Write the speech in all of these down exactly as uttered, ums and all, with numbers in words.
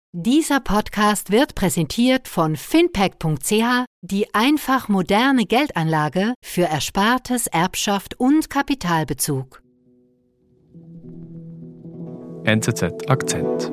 Dieser Podcast wird präsentiert von finpack punkt c h, die einfach moderne Geldanlage für Erspartes, Erbschaft und Kapitalbezug. N Z Z Akzent.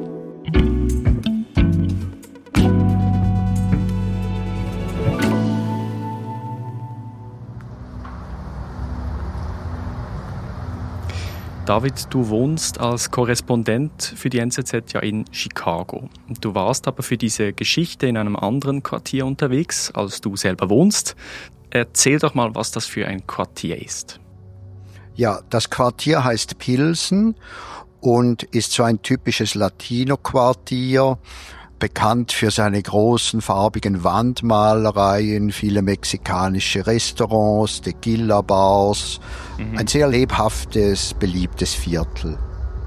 David, du wohnst als Korrespondent für die N Z Z ja in Chicago. Du warst aber für diese Geschichte in einem anderen Quartier unterwegs, als du selber wohnst. Erzähl doch mal, was das für ein Quartier ist. Ja, das Quartier heißt Pilsen und ist so ein typisches Latino-Quartier, bekannt für seine großen farbigen Wandmalereien, viele mexikanische Restaurants, Tequila-Bars, mhm. ein sehr lebhaftes, beliebtes Viertel.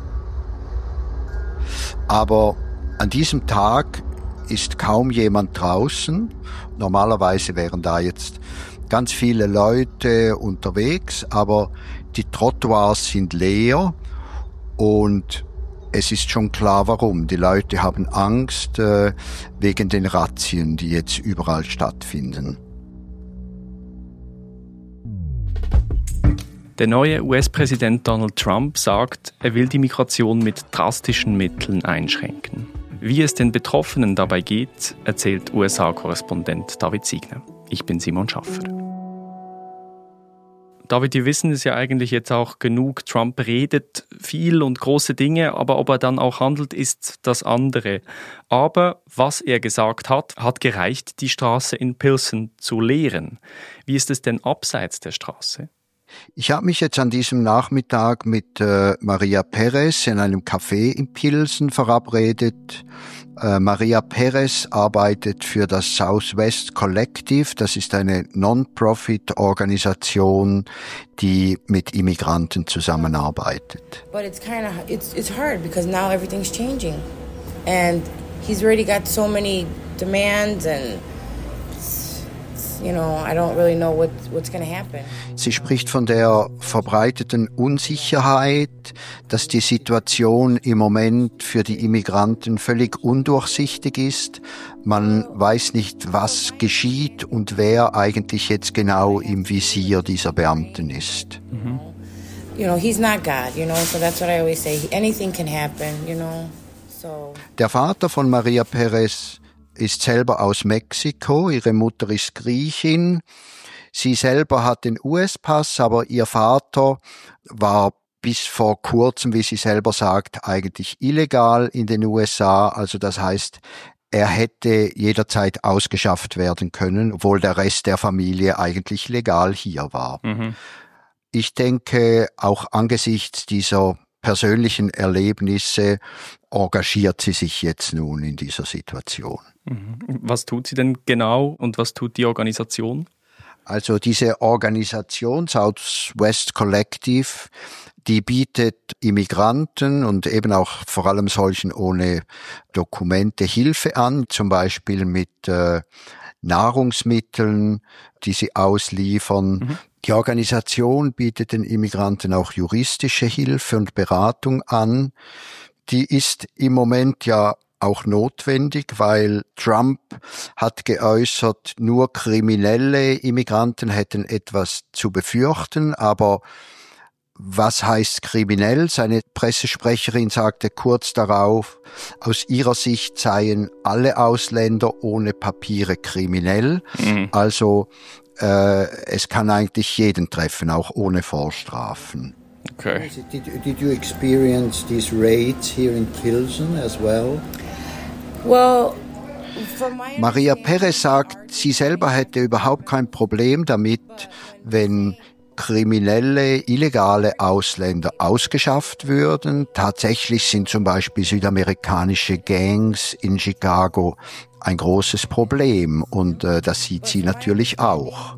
Aber an diesem Tag ist kaum jemand draußen. Normalerweise wären da jetzt ganz viele Leute unterwegs, aber die Trottoirs sind leer und es ist schon klar, warum. Die Leute haben Angst äh, wegen den Razzien, die jetzt überall stattfinden. Der neue U S-Präsident Donald Trump sagt, er will die Migration mit drastischen Mitteln einschränken. Wie es den Betroffenen dabei geht, erzählt U S A-Korrespondent David Siegner. Ich bin Simon Schaffer. David, wir wissen es ja eigentlich jetzt auch genug. Trump redet viel und große Dinge, aber ob er dann auch handelt, ist das andere. Aber was er gesagt hat, hat gereicht, die Straße in Pilsen zu leeren. Wie ist es denn abseits der Straße? Ich habe mich jetzt an diesem Nachmittag mit äh, Maria Perez in einem Café in Pilsen verabredet. Äh, Maria Perez arbeitet für das Southwest Collective. Das ist eine Non-Profit-Organisation, die mit Immigranten zusammenarbeitet. But it's kind of it's it's hard because now everything's changing, and he's already got so many demands and. You know, I don't really know what, what's going to happen. Sie spricht von der verbreiteten Unsicherheit, dass die Situation im Moment für die Immigranten völlig undurchsichtig ist. Man weiß nicht, was geschieht und wer eigentlich jetzt genau im Visier dieser Beamten ist. Mhm. You know, he's not God, you know, so that's what I always say. Anything can happen, you know. So. Der Vater von Maria Perez ist selber aus Mexiko, ihre Mutter ist Griechin. Sie selber hat den U S-Pass, aber ihr Vater war bis vor kurzem, wie sie selber sagt, eigentlich illegal in den U S A. Also das heißt, er hätte jederzeit ausgeschafft werden können, obwohl der Rest der Familie eigentlich legal hier war. Mhm. Ich denke, auch angesichts dieser persönlichen Erlebnisse engagiert sie sich jetzt nun in dieser Situation. Was tut sie denn genau und was tut die Organisation? Also diese Organisation Southwest Collective, die bietet Immigranten und eben auch vor allem solchen ohne Dokumente Hilfe an, zum Beispiel mit äh, Nahrungsmitteln, die sie ausliefern. Mhm. Die Organisation bietet den Immigranten auch juristische Hilfe und Beratung an. Die ist im Moment ja auch notwendig, weil Trump hat geäußert, nur kriminelle Immigranten hätten etwas zu befürchten, aber was heißt kriminell? Seine Pressesprecherin sagte kurz darauf, aus ihrer Sicht seien alle Ausländer ohne Papiere kriminell. Mhm. Also äh, es kann eigentlich jeden treffen, auch ohne Vorstrafen. Okay. Did, did you experience these raids here in Pilsen as well? Well, Maria Perez sagt, sie selber hätte überhaupt kein Problem damit, wenn kriminelle, illegale Ausländer ausgeschafft würden. Tatsächlich sind zum Beispiel südamerikanische Gangs in Chicago ein großes Problem und äh, das sieht sie natürlich auch.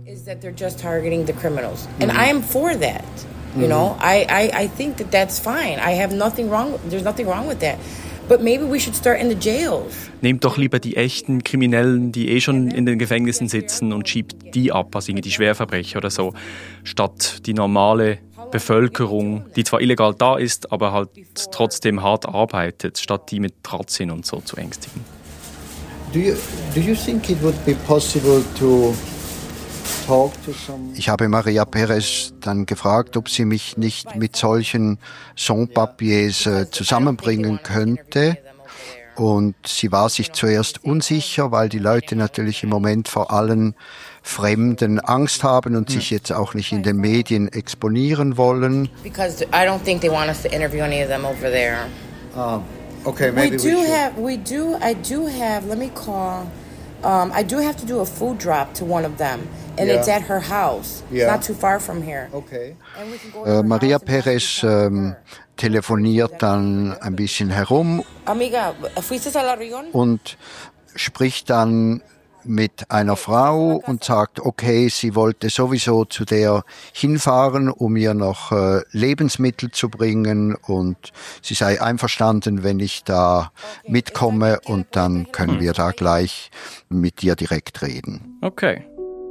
You know, I, I, I think that that's fine. I have nothing wrong. There's nothing wrong with that. But maybe we should start in the jails. Nehmt doch lieber die echten Kriminellen, die eh schon in den Gefängnissen sitzen und schiebt die ab, also irgendwie die Schwerverbrecher oder so, statt die normale Bevölkerung, die zwar illegal da ist, aber halt trotzdem hart arbeitet, statt die mit Razzien und so zu ängstigen. Do you, do you think it would be possible to talk to some... Ich habe Maria Perez dann gefragt, ob sie mich nicht mit solchen Sans-Papiers äh, zusammenbringen könnte. Und sie war sich zuerst unsicher, weil die Leute natürlich im Moment vor allen Fremden Angst haben und sich jetzt auch nicht in den Medien exponieren wollen. Because I don't think they want us to interview any of them over there. Um, okay, maybe we we do should. have, we do, I do have, let me call, um, I do have to do a food drop to one of them. And yeah. It's at her house. Yeah. It's not too far from here. Okay. Äh, Maria Perez ähm, telefoniert dann ein bisschen herum Amiga, fuiste a la Rion? Und spricht dann mit einer Frau und sagt, okay, sie wollte sowieso zu der hinfahren, um ihr noch äh, Lebensmittel zu bringen und sie sei einverstanden, wenn ich da mitkomme und dann können wir da gleich mit dir direkt reden. Okay.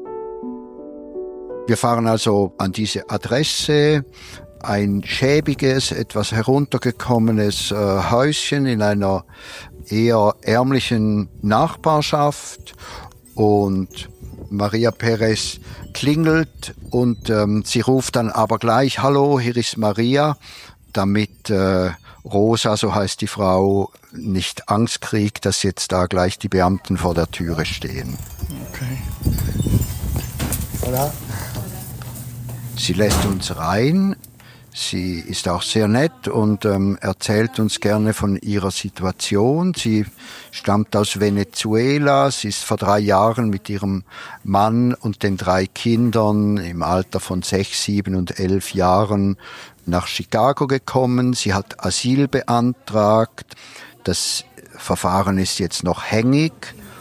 Wir fahren also an diese Adresse, ein schäbiges, etwas heruntergekommenes äh, Häuschen in einer eher ärmlichen Nachbarschaft und Maria Perez klingelt und ähm, sie ruft dann aber gleich, hallo, hier ist Maria, damit äh, Rosa, so heißt die Frau, nicht Angst kriegt, dass jetzt da gleich die Beamten vor der Türe stehen. Okay. Hola. Sie lässt uns rein. Sie ist auch sehr nett und ähm, erzählt uns gerne von ihrer Situation. Sie stammt aus Venezuela. Sie ist vor drei Jahren mit ihrem Mann und den drei Kindern im Alter von sechs, sieben und elf Jahren nach Chicago gekommen. Sie hat Asyl beantragt. Das Verfahren ist jetzt noch hängig.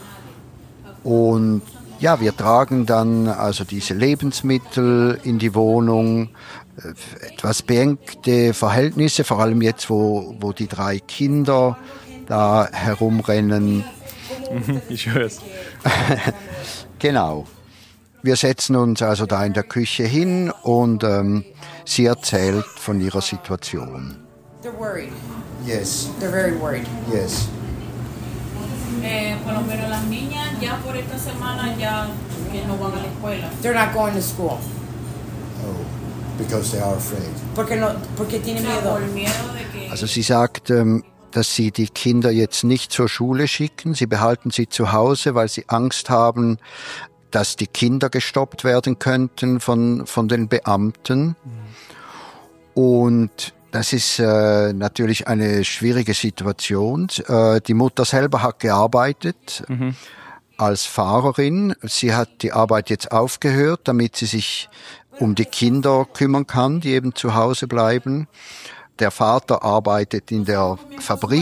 Und ja, wir tragen dann also diese Lebensmittel in die Wohnung. Etwas beengte Verhältnisse, vor allem jetzt, wo, wo die drei Kinder da herumrennen. Ich höre es. Genau. Wir setzen uns also da in der Küche hin und ähm, sie erzählt von ihrer Situation. They're worried. Yes. They're very worried. Yes. Eh, por lo menos las niñas ya por esta semana ya que no van a la escuela. They're not going to school. Oh, because they are afraid. Porque no, porque tienen miedo. Por miedo de que Also sie sagt, ähm, dass sie die Kinder jetzt nicht zur Schule schicken. Sie behalten sie zu Hause, weil sie Angst haben, dass die Kinder gestoppt werden könnten von, von den Beamten. Mhm. Und das ist äh, natürlich eine schwierige Situation. Äh, die Mutter selber hat gearbeitet mhm. als Fahrerin. Sie hat die Arbeit jetzt aufgehört, damit sie sich um die Kinder kümmern kann, die eben zu Hause bleiben. Der Vater arbeitet in der Fabrik.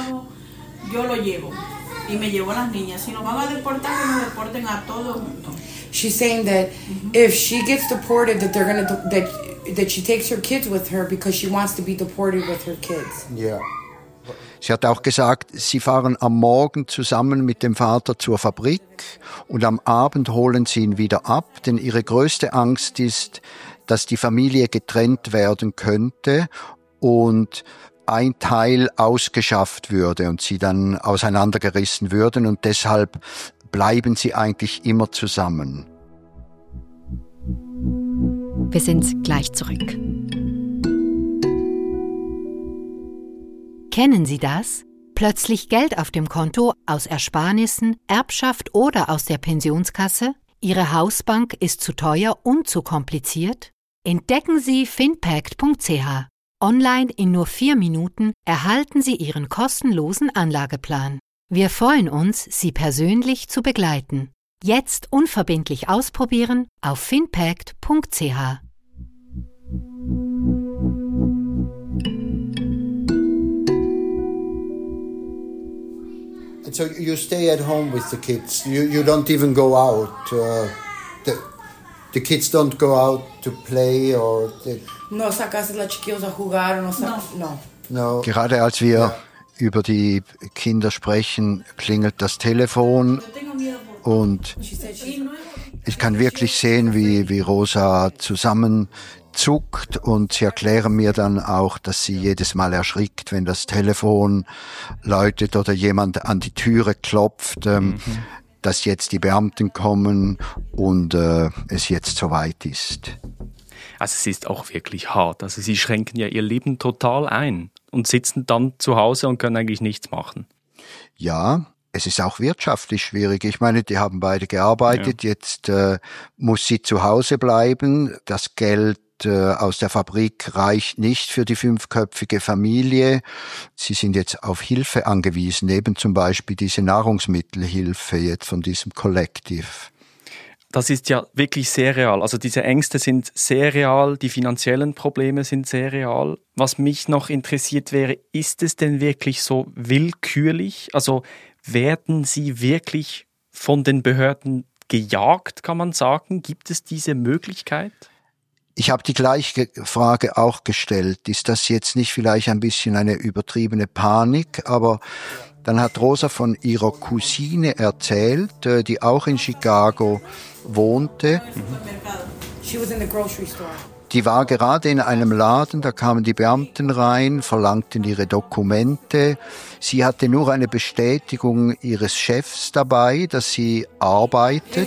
She's saying that if she gets deported, that they're gonna that that she takes her kids with her because she wants to be deported with her kids. Ja. Sie hat auch gesagt, sie fahren am Morgen zusammen mit dem Vater zur Fabrik und am Abend holen sie ihn wieder ab, denn ihre größte Angst ist, dass die Familie getrennt werden könnte und ein Teil ausgeschafft würde und sie dann auseinandergerissen würden und deshalb bleiben sie eigentlich immer zusammen. Wir sind gleich zurück. Kennen Sie das? Plötzlich Geld auf dem Konto aus Ersparnissen, Erbschaft oder aus der Pensionskasse? Ihre Hausbank ist zu teuer und zu kompliziert? Entdecken Sie finpact punkt c h. Online in nur vier Minuten erhalten Sie Ihren kostenlosen Anlageplan. Wir freuen uns, Sie persönlich zu begleiten. Jetzt unverbindlich ausprobieren auf finpact punkt c h. So you stay at home with the kids. You you don't even go out. Uh, the the kids don't go out to play or. They... No sacas a los chiquillos a jugar. No. Sac- no. No. Gerade als wir ja. über die Kinder sprechen, klingelt das Telefon und ich kann wirklich sehen, wie wie Rosa zusammen zuckt und sie erklären mir dann auch, dass sie jedes Mal erschrickt, wenn das Telefon läutet oder jemand an die Türe klopft, ähm, mhm. dass jetzt die Beamten kommen und äh, es jetzt soweit ist. Also es ist auch wirklich hart. Also sie schränken ja ihr Leben total ein und sitzen dann zu Hause und können eigentlich nichts machen. Ja, es ist auch wirtschaftlich schwierig. Ich meine, die haben beide gearbeitet. Ja. Jetzt äh, muss sie zu Hause bleiben. Das Geld äh, aus der Fabrik reicht nicht für die fünfköpfige Familie. Sie sind jetzt auf Hilfe angewiesen, eben zum Beispiel diese Nahrungsmittelhilfe jetzt von diesem Kollektiv. Das ist ja wirklich sehr real. Also diese Ängste sind sehr real, die finanziellen Probleme sind sehr real. Was mich noch interessiert wäre, ist es denn wirklich so willkürlich? Also werden sie wirklich von den Behörden gejagt, kann man sagen? Gibt es diese Möglichkeit? Ich habe die gleiche Frage auch gestellt. Ist das jetzt nicht vielleicht ein bisschen eine übertriebene Panik? Aber dann hat Rosa von ihrer Cousine erzählt, die auch in Chicago wohnte. She was in the grocery store. Die war gerade in einem Laden, da kamen die Beamten rein, verlangten ihre Dokumente. Sie hatte nur eine Bestätigung ihres Chefs dabei, dass sie arbeitet.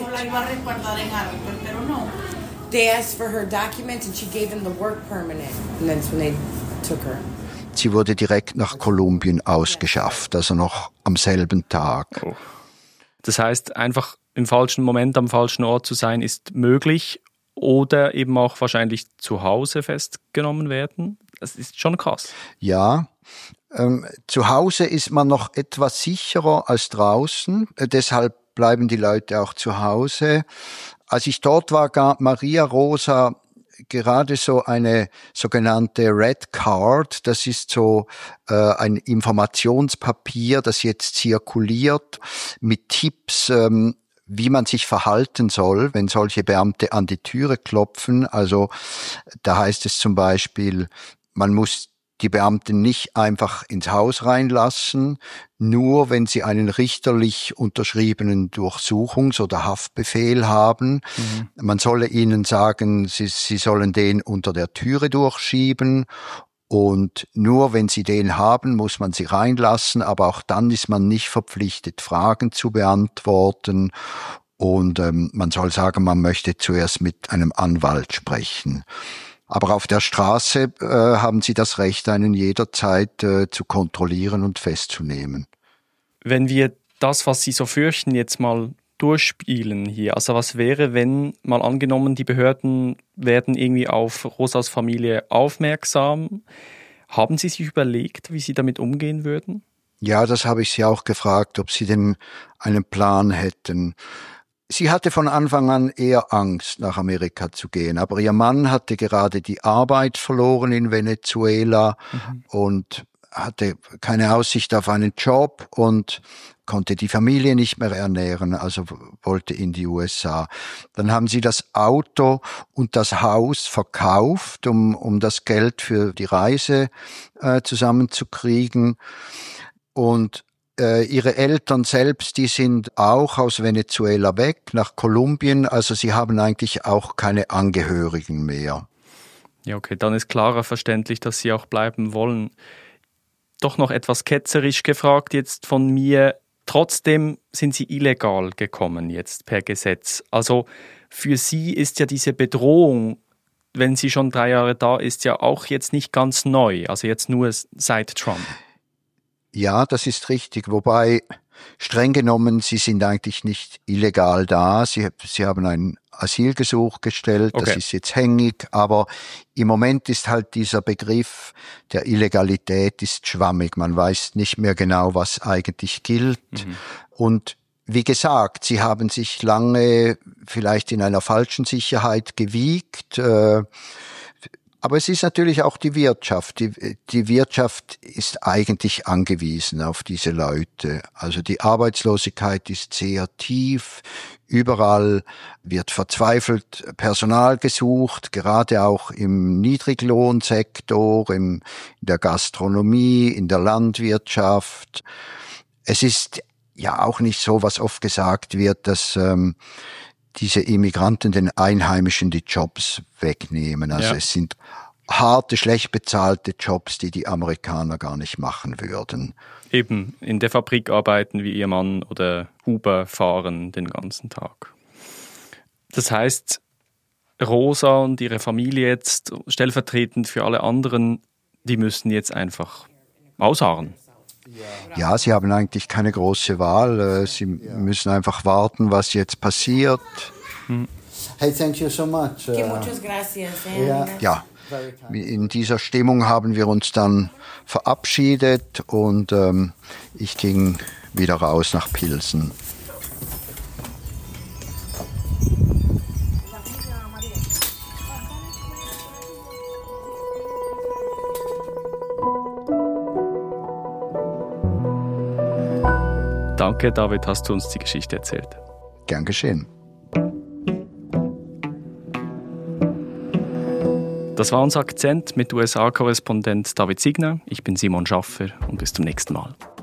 They asked for her documents and she gave them the work permit. And that's when they took her. Sie wurde direkt nach Kolumbien ausgeschafft, also noch am selben Tag. Oh. Das heißt, einfach im falschen Moment am falschen Ort zu sein, ist möglich. Oder eben auch wahrscheinlich zu Hause festgenommen werden. Das ist schon krass. Ja, ähm, zu Hause ist man noch etwas sicherer als draußen. Äh, deshalb bleiben die Leute auch zu Hause. Als ich dort war, gab Maria Rosa gerade so eine sogenannte Red Card. Das ist so äh, ein Informationspapier, das jetzt zirkuliert mit Tipps, ähm, wie man sich verhalten soll, wenn solche Beamte an die Türe klopfen. Also da heißt es zum Beispiel, man muss die Beamten nicht einfach ins Haus reinlassen, nur wenn sie einen richterlich unterschriebenen Durchsuchungs- oder Haftbefehl haben. Mhm. Man solle ihnen sagen, sie, sie sollen den unter der Türe durchschieben. Und nur wenn sie den haben, muss man sie reinlassen, aber auch dann ist man nicht verpflichtet, Fragen zu beantworten. Und ähm, man soll sagen, man möchte zuerst mit einem Anwalt sprechen. Aber auf der Straße äh, haben sie das Recht, einen jederzeit äh, zu kontrollieren und festzunehmen. Wenn wir das, was Sie so fürchten, jetzt mal durchspielen hier. Also was wäre, wenn mal angenommen, die Behörden werden irgendwie auf Rosas Familie aufmerksam? Haben Sie sich überlegt, wie Sie damit umgehen würden? Ja, das habe ich Sie auch gefragt, ob Sie denn einen Plan hätten. Sie hatte von Anfang an eher Angst, nach Amerika zu gehen. Aber ihr Mann hatte gerade die Arbeit verloren in Venezuela mhm. und hatte keine Aussicht auf einen Job und konnte die Familie nicht mehr ernähren, also wollte in die U S A. Dann haben sie das Auto und das Haus verkauft, um, um das Geld für die Reise äh, zusammenzukriegen. Und äh, ihre Eltern selbst, die sind auch aus Venezuela weg, nach Kolumbien. Also sie haben eigentlich auch keine Angehörigen mehr. Ja, okay, dann ist klarer verständlich, dass sie auch bleiben wollen. Doch noch etwas ketzerisch gefragt jetzt von mir. Trotzdem sind sie illegal gekommen jetzt per Gesetz. Also für sie ist ja diese Bedrohung, wenn sie schon drei Jahre da ist, ja auch jetzt nicht ganz neu. Also jetzt nur seit Trump. Ja, das ist richtig. Wobei, streng genommen, sie sind eigentlich nicht illegal da. Sie, sie haben ein Asylgesuch gestellt, okay. Das ist jetzt hängig. Aber im Moment ist halt dieser Begriff der Illegalität ist schwammig. Man weiß nicht mehr genau, was eigentlich gilt. Mhm. Und wie gesagt, sie haben sich lange vielleicht in einer falschen Sicherheit gewiegt. Äh, Aber es ist natürlich auch die Wirtschaft. Die, die Wirtschaft ist eigentlich angewiesen auf diese Leute. Also die Arbeitslosigkeit ist sehr tief. Überall wird verzweifelt Personal gesucht, gerade auch im Niedriglohnsektor, im, in der Gastronomie, in der Landwirtschaft. Es ist ja auch nicht so, was oft gesagt wird, dass ähm, diese Immigranten den Einheimischen die Jobs wegnehmen. Also ja. es sind harte, schlecht bezahlte Jobs, die die Amerikaner gar nicht machen würden. Eben, in der Fabrik arbeiten wie ihr Mann oder Uber fahren den ganzen Tag. Das heißt, Rosa und ihre Familie jetzt, stellvertretend für alle anderen, die müssen jetzt einfach ausharren. Ja, sie haben eigentlich keine große Wahl. Sie müssen einfach warten, was jetzt passiert. Hm. Hey, thank you so much. Uh, muchas gracias. Ja. ja, in dieser Stimmung haben wir uns dann verabschiedet und ähm, ich ging wieder raus nach Pilsen. Danke, David, hast du uns die Geschichte erzählt. Gern geschehen. Das war unser Akzent mit U S A-Korrespondent David Signer. Ich bin Simon Schaffer und bis zum nächsten Mal.